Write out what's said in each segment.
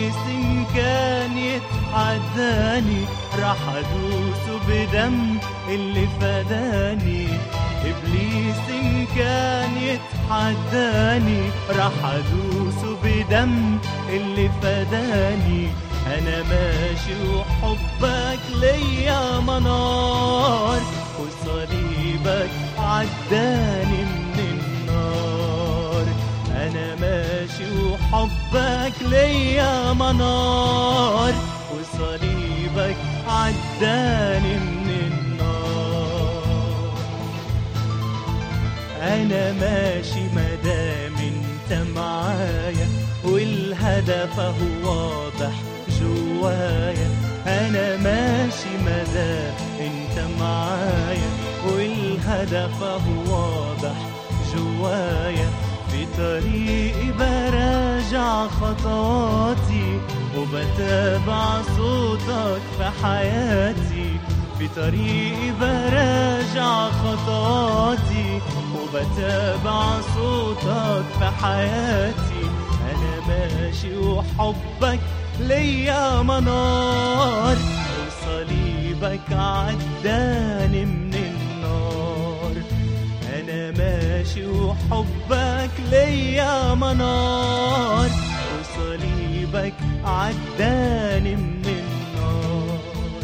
إبليس إن كان يتحداني راح أدوسه بدم اللي فداني. إبليس إن كان يتحداني راح أدوسه بدم اللي فداني. أنا ماشي وحبك ليا منار، وصليبك عداني من النار. أنا ماشي وحبك ليا منار، وصليبك عداني من النار. أنا ماشي مدام انت معايا، والهدف هو واضح جوايا. أنا ماشي مدام انت معايا، والهدف هو واضح جوايا. في طريقي براجع خطواتي، وبتابع صوتك في حياتي. في طريقي براجع خطواتي، وبتابع صوتك في حياتي. أنا ماشي وحبك ليا منار، وصليبك عداني من النار. أنا ماشي وحبك ليا منار، وصليبك عداني من النار.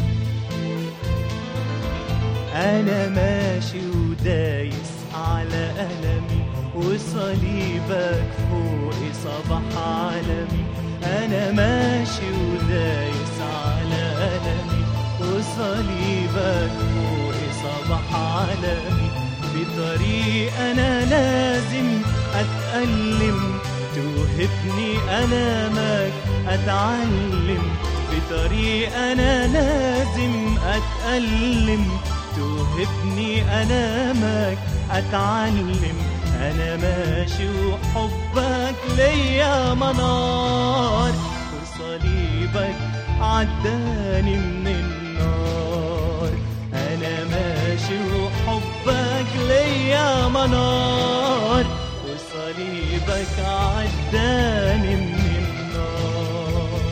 أنا ماشي ودايس على ألمي، وصليبك فوقي صباح عالمي. أنا ماشي ودايس على ألمي، وصليبك فوقي صباح عالمي. بطريق أنا لازم أتألم، توهبني ألامك أتعلم. بطريق أنا لازم أتألم، توهبني ألامك أتعلم. أنا ماشي وحبك ليا منار، وصليبك عداني من النار. أنا ماشي وحبك ليا منار، وصليبك عداني من النار.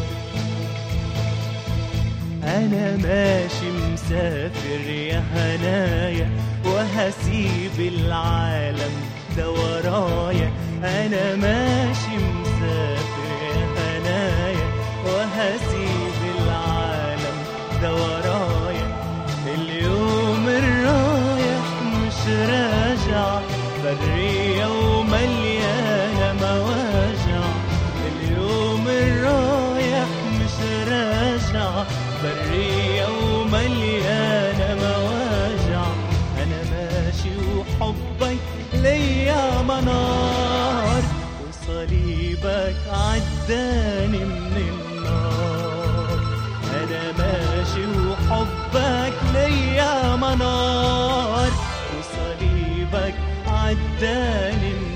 أنا ماشي مسافر يا هنايا، وهسيب العالم ده ورايا. أنا ماشي مسافر يا هنايا، وهسيب العالم ده ورايا. اليوم الرايح مش راجع، برية ومليانة مواجع. اليوم الرايح مش راجع، برية ومليانة مواجع. أنا ماشي وحبك ليا منار، وصليبك عداني من النار. أنا ماشي وحبك ليا منار، وصليبك عداني من النار.